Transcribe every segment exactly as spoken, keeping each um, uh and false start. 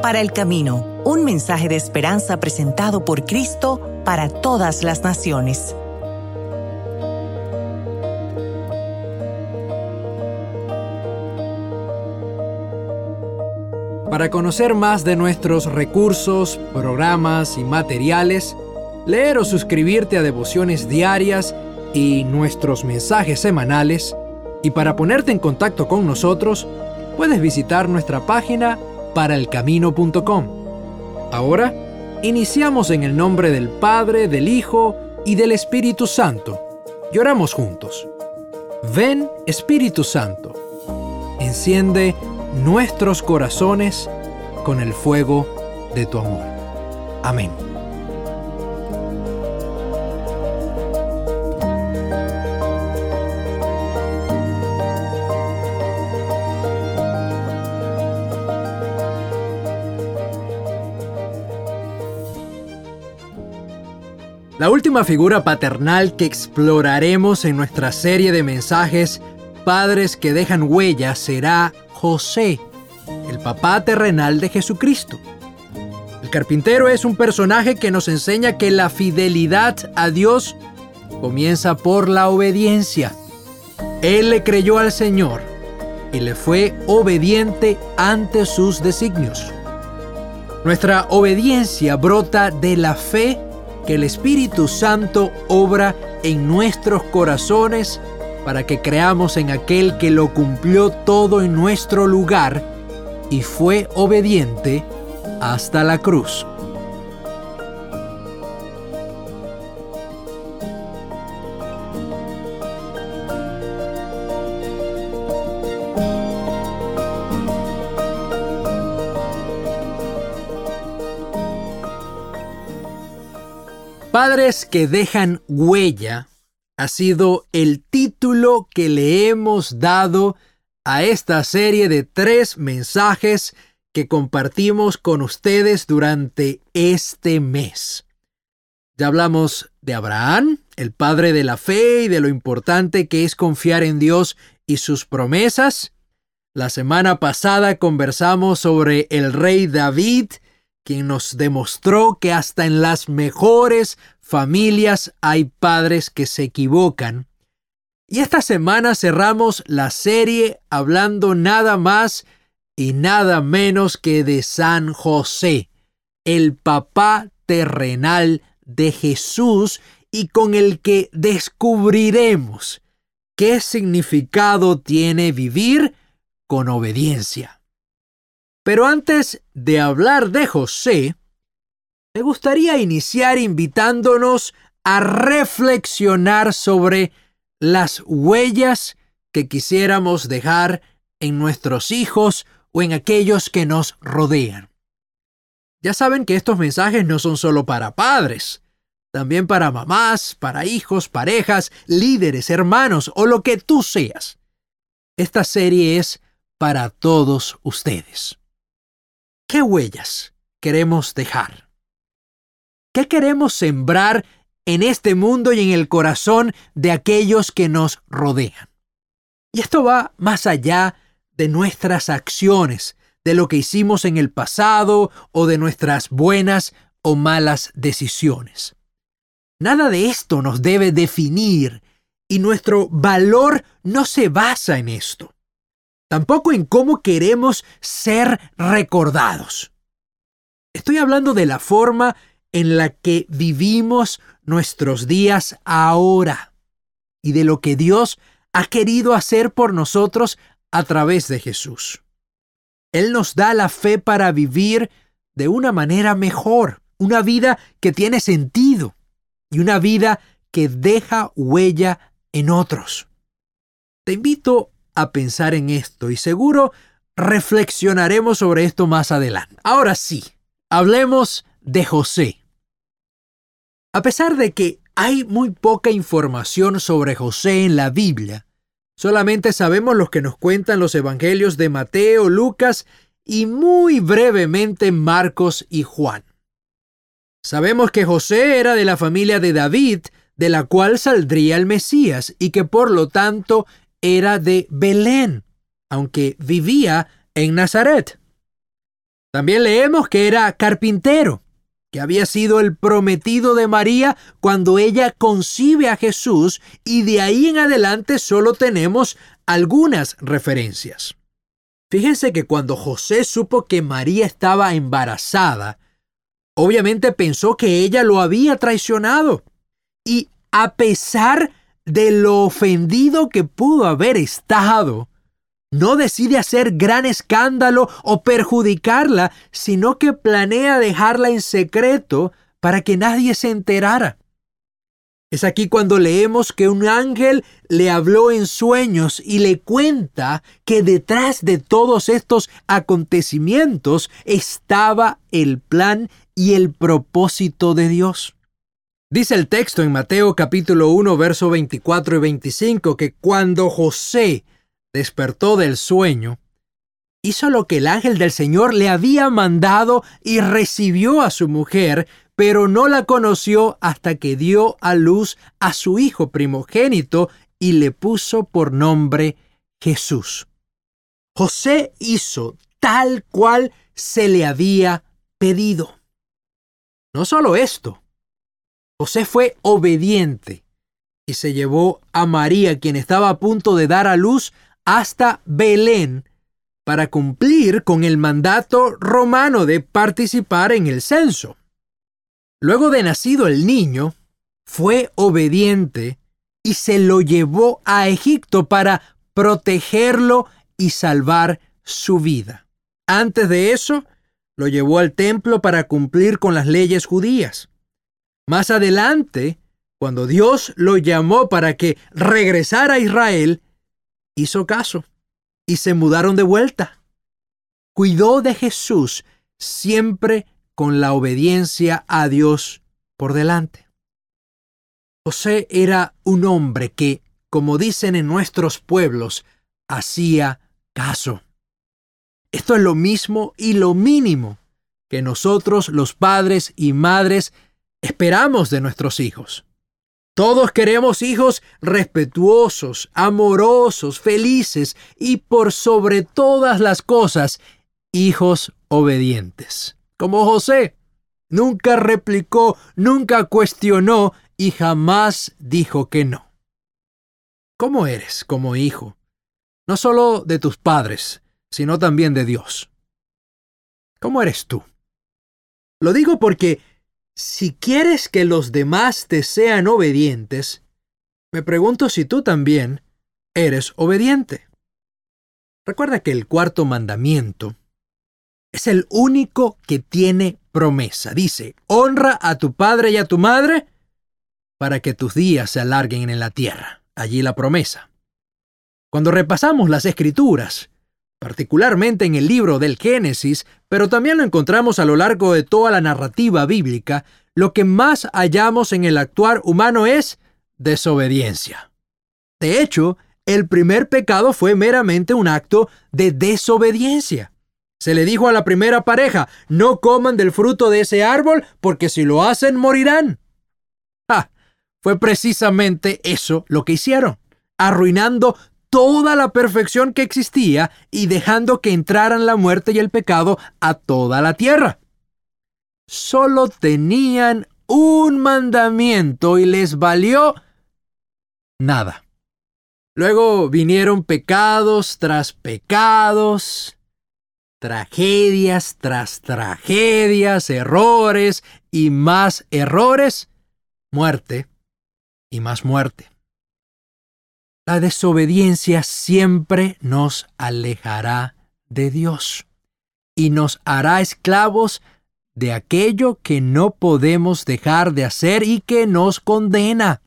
para el camino, un mensaje de esperanza presentado por Cristo para todas las naciones. Para conocer más de nuestros recursos, programas y materiales, leer o suscribirte a devociones diarias y nuestros mensajes semanales, y para ponerte en contacto con nosotros, puedes visitar nuestra página para el camino punto com. Ahora, iniciamos en el nombre del Padre, del Hijo y del Espíritu Santo. Y oramos juntos. Ven, Espíritu Santo, enciende nuestros corazones con el fuego de tu amor. Amén. La última figura paternal que exploraremos en nuestra serie de mensajes Padres que dejan huella será José, el papá terrenal de Jesucristo. El carpintero es un personaje que nos enseña que la fidelidad a Dios comienza por la obediencia. Él le creyó al Señor y le fue obediente ante sus designios. Nuestra obediencia brota de la fe que el Espíritu Santo obra en nuestros corazones para que creamos en aquel que lo cumplió todo en nuestro lugar y fue obediente hasta la cruz. Padres que dejan huella ha sido el título que le hemos dado a esta serie de tres mensajes que compartimos con ustedes durante este mes. Ya hablamos de Abraham, el padre de la fe y de lo importante que es confiar en Dios y sus promesas. La semana pasada conversamos sobre el rey David, quien nos demostró que hasta en las mejores familias hay padres que se equivocan. Y esta semana cerramos la serie hablando nada más y nada menos que de San José, el papá terrenal de Jesús, y con el que descubriremos qué significado tiene vivir con obediencia. Pero antes de hablar de José, me gustaría iniciar invitándonos a reflexionar sobre las huellas que quisiéramos dejar en nuestros hijos o en aquellos que nos rodean. Ya saben que estos mensajes no son solo para padres, también para mamás, para hijos, parejas, líderes, hermanos o lo que tú seas. Esta serie es para todos ustedes. ¿Qué huellas queremos dejar? ¿Qué queremos sembrar en este mundo y en el corazón de aquellos que nos rodean? Y esto va más allá de nuestras acciones, de lo que hicimos en el pasado o de nuestras buenas o malas decisiones. Nada de esto nos debe definir y nuestro valor no se basa en esto. Tampoco en cómo queremos ser recordados. Estoy hablando de la forma en la que vivimos nuestros días ahora y de lo que Dios ha querido hacer por nosotros a través de Jesús. Él nos da la fe para vivir de una manera mejor, una vida que tiene sentido y una vida que deja huella en otros. Te invito a pensar en esto y seguro reflexionaremos sobre esto más adelante. Ahora sí, hablemos de José. A pesar de que hay muy poca información sobre José en la Biblia, solamente sabemos lo que nos cuentan los evangelios de Mateo, Lucas y muy brevemente Marcos y Juan. Sabemos que José era de la familia de David, de la cual saldría el Mesías, y que por lo tanto era de Belén, aunque vivía en Nazaret. También leemos que era carpintero, que había sido el prometido de María cuando ella concibe a Jesús, y de ahí en adelante solo tenemos algunas referencias. Fíjense que cuando José supo que María estaba embarazada, obviamente pensó que ella lo había traicionado. Y a pesar de lo ofendido que pudo haber estado, no decide hacer gran escándalo o perjudicarla, sino que planea dejarla en secreto para que nadie se enterara. Es aquí cuando leemos que un ángel le habló en sueños y le cuenta que detrás de todos estos acontecimientos estaba el plan y el propósito de Dios. Dice el texto en Mateo capítulo uno, verso veinticuatro y veinticinco, que cuando José despertó del sueño, hizo lo que el ángel del Señor le había mandado y recibió a su mujer, pero no la conoció hasta que dio a luz a su hijo primogénito y le puso por nombre Jesús. José hizo tal cual se le había pedido. No solo esto, José fue obediente y se llevó a María, quien estaba a punto de dar a luz, hasta Belén para cumplir con el mandato romano de participar en el censo. Luego de nacido el niño, fue obediente y se lo llevó a Egipto para protegerlo y salvar su vida. Antes de eso, lo llevó al templo para cumplir con las leyes judías. Más adelante, cuando Dios lo llamó para que regresara a Israel, hizo caso y se mudaron de vuelta. Cuidó de Jesús siempre con la obediencia a Dios por delante. José era un hombre que, como dicen en nuestros pueblos, hacía caso. Esto es lo mismo y lo mínimo que nosotros, los padres y madres, esperamos de nuestros hijos. Todos queremos hijos respetuosos, amorosos, felices y, por sobre todas las cosas, hijos obedientes. Como José, nunca replicó, nunca cuestionó y jamás dijo que no. ¿Cómo eres como hijo? No solo de tus padres, sino también de Dios. ¿Cómo eres tú? Lo digo porque si quieres que los demás te sean obedientes, me pregunto si tú también eres obediente. Recuerda que el cuarto mandamiento es el único que tiene promesa. Dice, honra a tu padre y a tu madre para que tus días se alarguen en la tierra. Allí la promesa. Cuando repasamos las Escrituras, particularmente en el libro del Génesis, pero también lo encontramos a lo largo de toda la narrativa bíblica, lo que más hallamos en el actuar humano es desobediencia. De hecho, el primer pecado fue meramente un acto de desobediencia. Se le dijo a la primera pareja, no coman del fruto de ese árbol, porque si lo hacen morirán. Ah, fue precisamente eso lo que hicieron, arruinando toda la perfección que existía y dejando que entraran la muerte y el pecado a toda la tierra. Solo tenían un mandamiento y les valió nada. Luego vinieron pecados tras pecados, tragedias tras tragedias, errores y más errores, muerte y más muerte. La desobediencia siempre nos alejará de Dios y nos hará esclavos de aquello que no podemos dejar de hacer y que nos condena.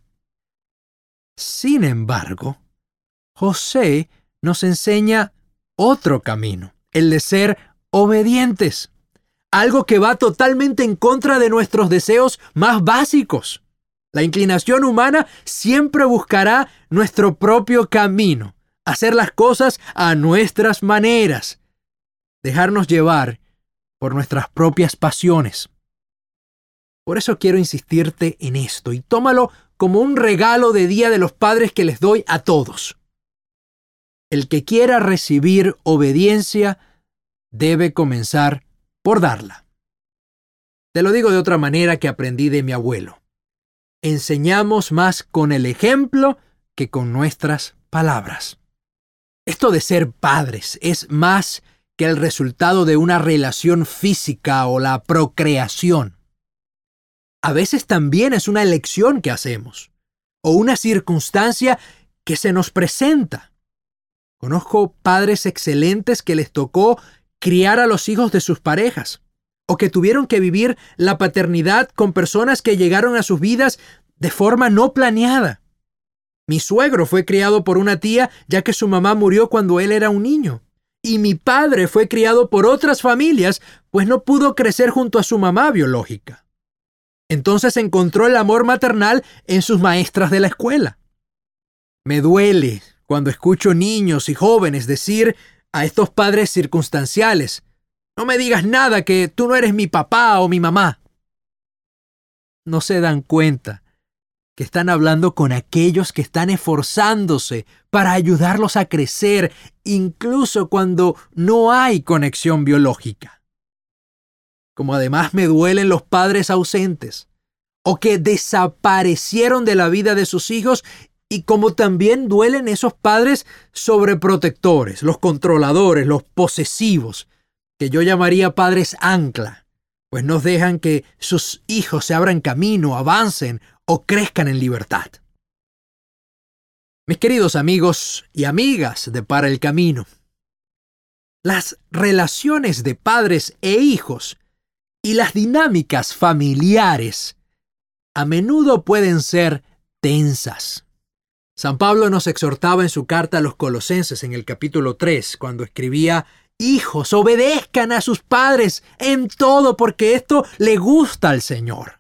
Sin embargo, José nos enseña otro camino, el de ser obedientes, algo que va totalmente en contra de nuestros deseos más básicos. La inclinación humana siempre buscará nuestro propio camino, hacer las cosas a nuestras maneras, dejarnos llevar por nuestras propias pasiones. Por eso quiero insistirte en esto y tómalo como un regalo de Día de los Padres que les doy a todos. El que quiera recibir obediencia debe comenzar por darla. Te lo digo de otra manera que aprendí de mi abuelo. Enseñamos más con el ejemplo que con nuestras palabras. Esto de ser padres es más que el resultado de una relación física o la procreación. A veces también es una elección que hacemos o una circunstancia que se nos presenta. Conozco padres excelentes que les tocó criar a los hijos de sus parejas o que tuvieron que vivir la paternidad con personas que llegaron a sus vidas de forma no planeada. Mi suegro fue criado por una tía ya que su mamá murió cuando él era un niño. Y mi padre fue criado por otras familias, pues no pudo crecer junto a su mamá biológica. Entonces encontró el amor maternal en sus maestras de la escuela. Me duele cuando escucho niños y jóvenes decir a estos padres circunstanciales: no me digas nada, que tú no eres mi papá o mi mamá. No se dan cuenta que están hablando con aquellos que están esforzándose para ayudarlos a crecer, incluso cuando no hay conexión biológica. Como además me duelen los padres ausentes, o que desaparecieron de la vida de sus hijos, y como también duelen esos padres sobreprotectores, los controladores, los posesivos, que yo llamaría padres ancla, pues no dejan que sus hijos se abran camino, avancen o crezcan en libertad. Mis queridos amigos y amigas de Para el Camino, las relaciones de padres e hijos y las dinámicas familiares a menudo pueden ser tensas. San Pablo nos exhortaba en su carta a los Colosenses en el capítulo tres, cuando escribía: hijos, obedezcan a sus padres en todo, porque esto le gusta al Señor.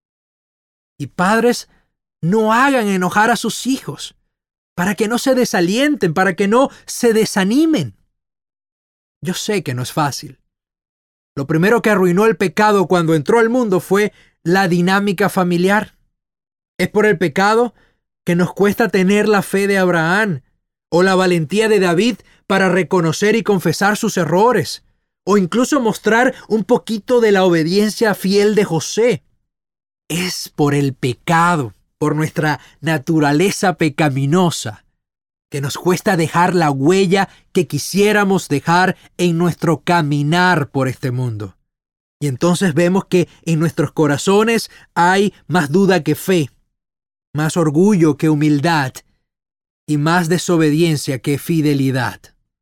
Y padres, no hagan enojar a sus hijos, para que no se desalienten, para que no se desanimen. Yo sé que no es fácil. Lo primero que arruinó el pecado cuando entró al mundo fue la dinámica familiar. Es por el pecado que nos cuesta tener la fe de Abraham o la valentía de David para reconocer y confesar sus errores, o incluso mostrar un poquito de la obediencia fiel de José. Es por el pecado, por nuestra naturaleza pecaminosa, que nos cuesta dejar la huella que quisiéramos dejar en nuestro caminar por este mundo. Y entonces vemos que en nuestros corazones hay más duda que fe, más orgullo que humildad y más desobediencia que fidelidad.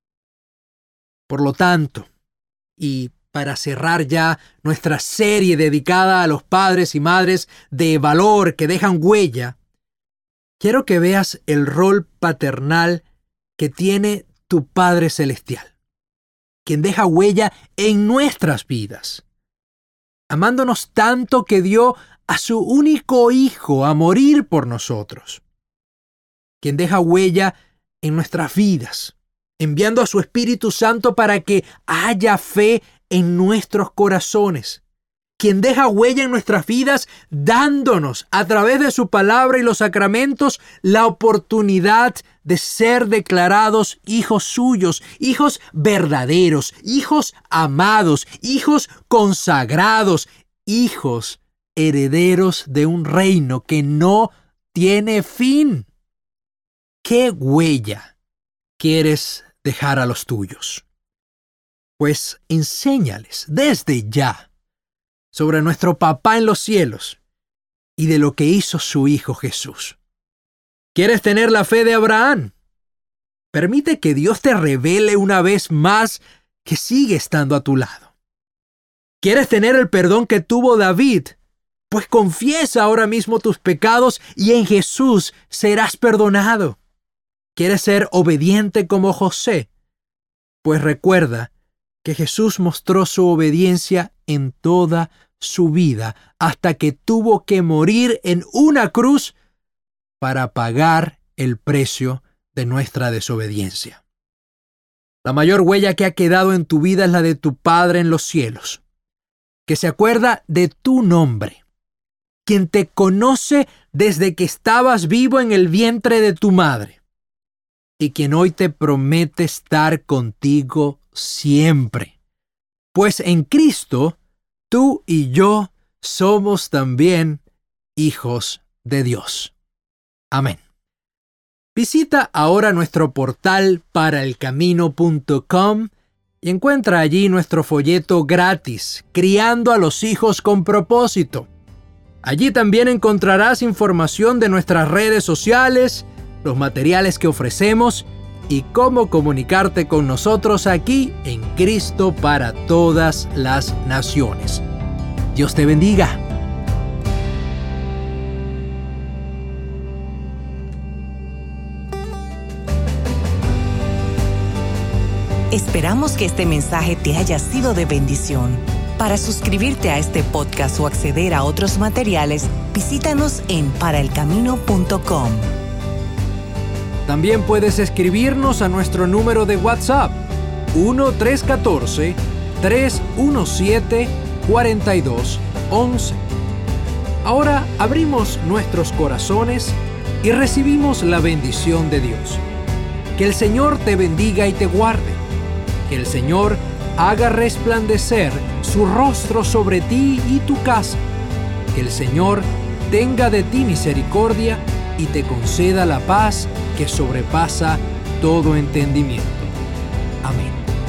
Por lo tanto, y para cerrar ya nuestra serie dedicada a los padres y madres de valor que dejan huella, quiero que veas el rol paternal que tiene tu Padre Celestial, quien deja huella en nuestras vidas, amándonos tanto que dio a su único Hijo a morir por nosotros, quien deja huella en nuestras vidas, enviando a su Espíritu Santo para que haya fe en nuestros corazones, quien deja huella en nuestras vidas dándonos a través de su palabra y los sacramentos la oportunidad de ser declarados hijos suyos, hijos verdaderos, hijos amados, hijos consagrados, hijos herederos de un reino que no tiene fin. ¿Qué huella quieres dejar a los tuyos? Pues enséñales desde ya sobre nuestro Papá en los cielos y de lo que hizo su Hijo Jesús. ¿Quieres tener la fe de Abraham? Permite que Dios te revele una vez más que sigue estando a tu lado. ¿Quieres tener el perdón que tuvo David? Pues confiesa ahora mismo tus pecados y en Jesús serás perdonado. ¿Quieres ser obediente como José? Pues recuerda que Jesús mostró su obediencia en toda su vida hasta que tuvo que morir en una cruz para pagar el precio de nuestra desobediencia. La mayor huella que ha quedado en tu vida es la de tu Padre en los cielos, que se acuerda de tu nombre, quien te conoce desde que estabas vivo en el vientre de tu madre, y quien hoy te promete estar contigo siempre, pues en Cristo tú y yo somos también hijos de Dios. Amén. Visita ahora nuestro portal para el camino punto com y encuentra allí nuestro folleto gratis, Criando a los hijos con propósito. Allí también encontrarás información de nuestras redes sociales, los materiales que ofrecemos y cómo comunicarte con nosotros aquí en Cristo para todas las naciones. Dios te bendiga. Esperamos que este mensaje te haya sido de bendición. Para suscribirte a este podcast o acceder a otros materiales, visítanos en para el camino punto com. También puedes escribirnos a nuestro número de WhatsApp uno tres uno cuatro, tres uno siete, cuatro dos uno uno. Ahora abrimos nuestros corazones y recibimos la bendición de Dios. Que el Señor te bendiga y te guarde. Que el Señor haga resplandecer su rostro sobre ti y tu casa. Que el Señor tenga de ti misericordia y te conceda la paz que sobrepasa todo entendimiento. Amén.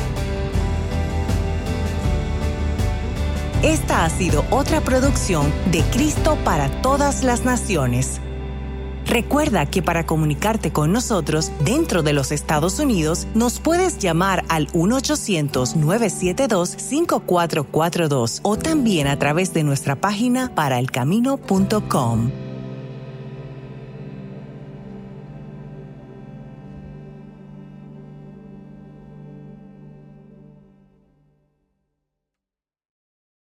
Esta ha sido otra producción de Cristo para todas las naciones. Recuerda que para comunicarte con nosotros dentro de los Estados Unidos, nos puedes llamar al uno ochocientos, nueve siete dos, cinco cuatro cuatro dos o también a través de nuestra página para el camino punto com.